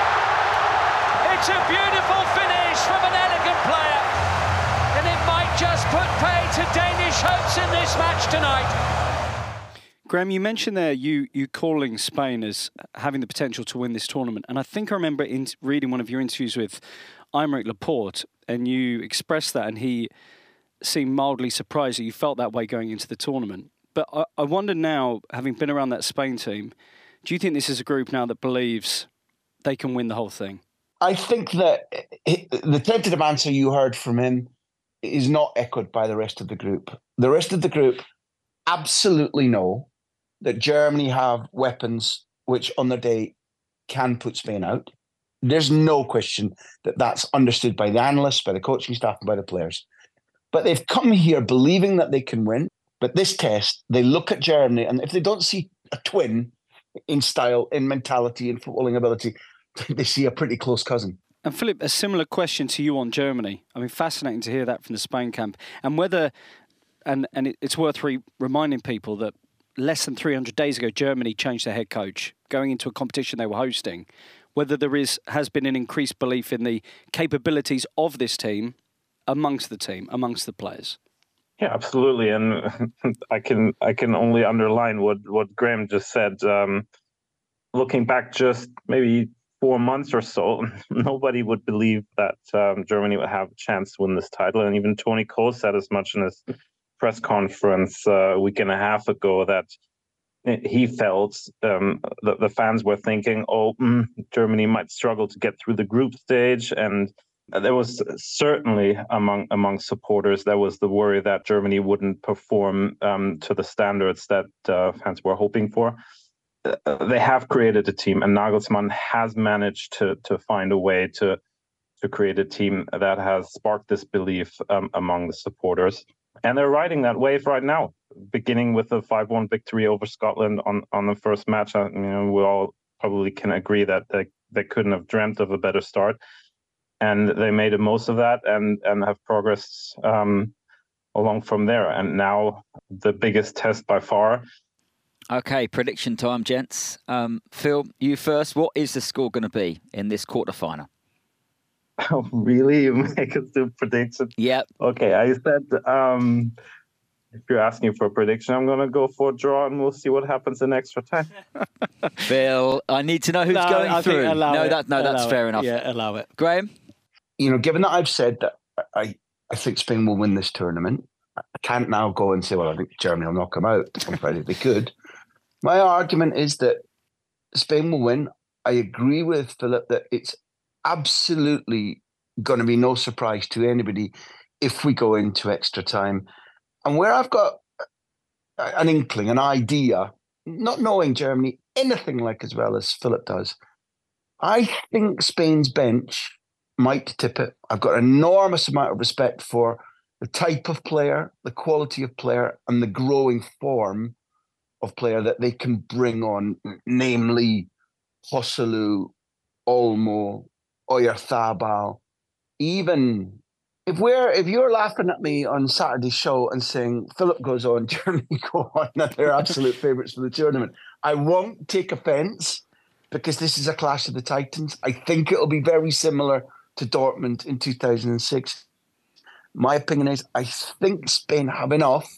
Speaker 5: It's a beautiful finish from an elegant player. And it might just put pay to Danish hopes in this match tonight.
Speaker 2: Graham, you mentioned there you you calling Spain as having the potential to win this tournament. And I think I remember in reading one of your interviews with Aymeric Laporte, and you expressed that, and he seemed mildly surprised that you felt that way going into the tournament. But I, I wonder now, having been around that Spain team, do you think this is a group now that believes they can win the whole thing?
Speaker 17: I think that the tentative answer you heard from him is not echoed by the rest of the group. The rest of the group absolutely know that Germany have weapons which on their day can put Spain out. There's no question that that's understood by the analysts, by the coaching staff, and by the players. But they've come here believing that they can win. But this test, they look at Germany, and if they don't see a twin in style, in mentality, in footballing ability, they see a pretty close cousin.
Speaker 2: And Philip, a similar question to you on Germany. I mean, fascinating to hear that from the Spain camp. And whether, and, and it, it's worth re- reminding people that less than three hundred days ago, Germany changed their head coach, going into a competition they were hosting. Whether there is has been an increased belief in the capabilities of this team amongst the team, amongst the players.
Speaker 18: Yeah, absolutely. And I can I can only underline what, what Graham just said. Um, looking back just maybe four months or so, nobody would believe that um, Germany would have a chance to win this title. And even Toni Kroos said as much in his press conference uh, a week and a half ago that he felt um, that the fans were thinking, oh, mm, Germany might struggle to get through the group stage. And there was certainly among among supporters, there was the worry that Germany wouldn't perform um, to the standards that uh, fans were hoping for. Uh, they have created a team, and Nagelsmann has managed to to find a way to to create a team that has sparked this belief um, among the supporters. And they're riding that wave right now, beginning with a five one victory over Scotland on, on the first match. I, you know, we all probably can agree that they, they couldn't have dreamt of a better start. And they made the most of that and, and have progressed um, along from there. And now the biggest test by far.
Speaker 4: Okay, prediction time, gents. Um, Phil, you first. What is the score going to be in this quarterfinal?
Speaker 18: Oh, really? You make us do predictions?
Speaker 4: Yep.
Speaker 18: Okay, I said um, if you're asking for a prediction, I'm going to go for a draw, and we'll see what happens in extra time.
Speaker 4: Phil, I need to know who's
Speaker 2: no,
Speaker 4: going
Speaker 2: I
Speaker 4: through.
Speaker 2: no,
Speaker 4: that, no,
Speaker 2: allow
Speaker 4: that's
Speaker 2: it.
Speaker 4: fair enough.
Speaker 2: Yeah, allow it.
Speaker 4: Graham?
Speaker 17: You know, given that I've said that I, I think Spain will win this tournament, I can't now go and say, well, I think Germany will knock them out on Friday. They could. My argument is that Spain will win. I agree with Philip that it's absolutely going to be no surprise to anybody if we go into extra time. And where I've got an inkling, an idea, not knowing Germany anything like as well as Philip does, I think Spain's bench might tip it. I've got an enormous amount of respect for the type of player, the quality of player, and the growing form of player that they can bring on, namely Joselu, Olmo, Oyarzabal. Even if we're if you're laughing at me on Saturday's show and saying Philip goes on, Germany go on, that they're absolute favourites for the tournament, I won't take offence because this is a clash of the Titans. I think it'll be very similar to Dortmund in two thousand six. My opinion is I think Spain have enough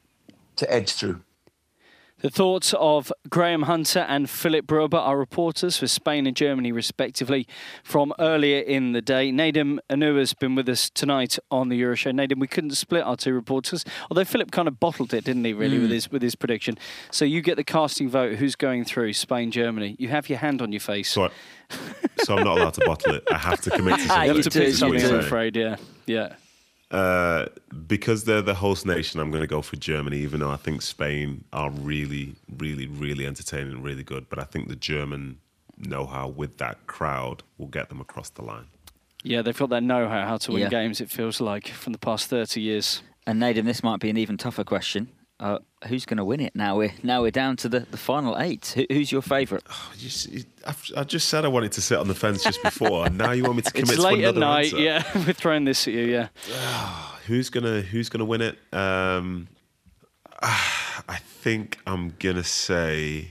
Speaker 17: to edge through.
Speaker 2: The thoughts of Graham Hunter and Philip Brober, our reporters for Spain and Germany, respectively, from earlier in the day. Nadim Anu has been with us tonight on the Euroshow. Nadim, we couldn't split our two reporters, although Philip kind of bottled it, didn't he, really, mm. with his with his prediction. So you get the casting vote. Who's going through Spain, Germany? You have your hand on your face.
Speaker 6: So, I, so I'm not allowed to bottle it. I have to commit to something.
Speaker 2: You have to pick something, I'm afraid, yeah. Yeah.
Speaker 6: Uh, because they're the host nation, I'm going to go for Germany, even though I think Spain are really, really, really entertaining and really good. But I think the German know-how with that crowd will get them across the line.
Speaker 2: Yeah, they've got that know-how how to win
Speaker 4: Yeah.
Speaker 2: games, it feels like, from the past thirty years.
Speaker 4: And Nadim, this might be an even tougher question. Uh, who's going to win it? Now we're now we're down to the, the final eight. Who, who's your favourite?
Speaker 6: Oh, you see, I've, I just said I wanted to sit on the fence just before, and now you want me to commit
Speaker 2: It's
Speaker 6: to
Speaker 2: late at
Speaker 6: another
Speaker 2: night,
Speaker 6: answer.
Speaker 2: yeah. We're throwing this at you, yeah.
Speaker 6: Who's gonna Who's gonna win it? Um, I think I'm gonna say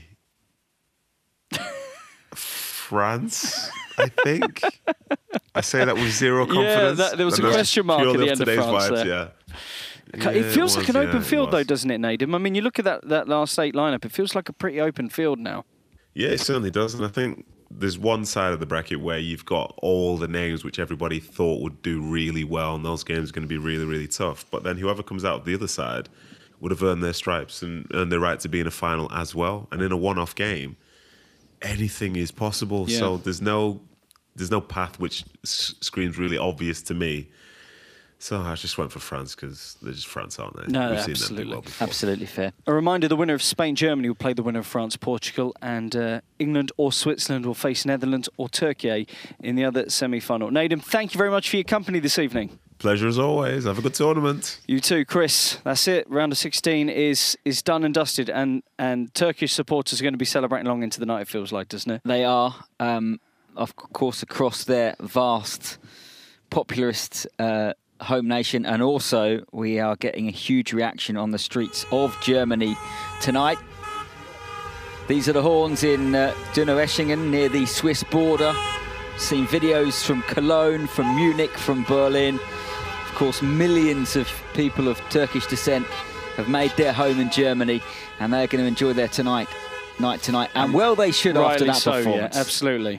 Speaker 6: France. I think I say that with zero confidence.
Speaker 2: Yeah, that, there was
Speaker 6: And
Speaker 2: a
Speaker 6: that's
Speaker 2: question mark at
Speaker 6: purely
Speaker 2: the
Speaker 6: off
Speaker 2: end of
Speaker 6: today's
Speaker 2: France
Speaker 6: vibes,
Speaker 2: there.
Speaker 6: Yeah.
Speaker 2: Okay,
Speaker 6: Yeah,
Speaker 2: it feels like
Speaker 6: was,
Speaker 2: an
Speaker 6: yeah,
Speaker 2: open
Speaker 6: it
Speaker 2: field, though,
Speaker 6: was.
Speaker 2: doesn't it, Nadim? I mean, you look at that, that last eight lineup, it feels like a pretty open field now.
Speaker 6: Yeah, it certainly does. And I think there's one side of the bracket where you've got all the names which everybody thought would do really well, and those games are going to be really, really tough. But then whoever comes out of the other side would have earned their stripes and earned their right to be in a final as well. And in a one-off game, anything is possible.
Speaker 2: Yeah.
Speaker 6: So there's no there's no path which s- screams really obvious to me. So I just went for France because they're just France, aren't they?
Speaker 2: No,
Speaker 6: We've seen them
Speaker 2: absolutely.
Speaker 6: do well before.
Speaker 4: Absolutely fair.
Speaker 2: A reminder, the winner of Spain-Germany will play the winner of France-Portugal, and uh, England or Switzerland will face Netherlands or Turkey in the other semi-final. Nadim, thank you very much for your company this evening.
Speaker 6: Pleasure as always. Have a good tournament.
Speaker 2: You too, Chris. That's it. Round of sixteen is is done and dusted, and, and Turkish supporters are going to be celebrating long into the night, it feels like, doesn't it?
Speaker 4: They are, um, of course, across their vast popularist uh, home nation, and also we are getting a huge reaction on the streets of Germany tonight. These are the horns in uh, Donaueschingen near the Swiss border. Seen videos from Cologne, from Munich, from Berlin. Of course, millions of people of Turkish descent have made their home in Germany, and they're going to enjoy their tonight, night tonight, and well they should after
Speaker 2: Rightly
Speaker 4: that
Speaker 2: so,
Speaker 4: performance.
Speaker 2: Yeah, absolutely.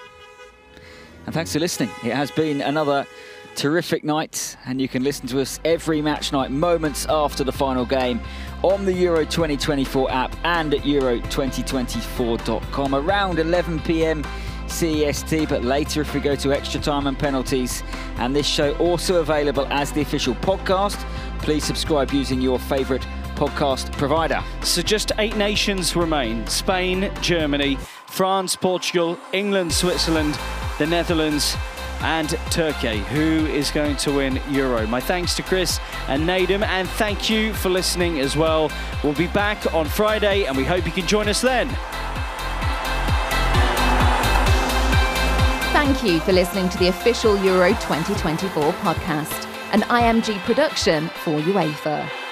Speaker 4: And thanks for listening. It has been another terrific night, and you can listen to us every match night, moments after the final game, on the Euro twenty twenty-four app and at euro twenty twenty-four dot com around eleven p m C E S T, but later if we go to extra time and penalties. And this show also available as the official podcast. Please subscribe using your favourite podcast provider.
Speaker 2: So just eight nations remain: Spain, Germany, France, Portugal, England, Switzerland, the Netherlands and Turkey. Who is going to win Euro? My thanks to Chris and Nadim, and thank you for listening as well. We'll be back on Friday, and we hope you can join us then.
Speaker 1: Thank you for listening to the official Euro twenty twenty-four podcast, an I M G production for UEFA.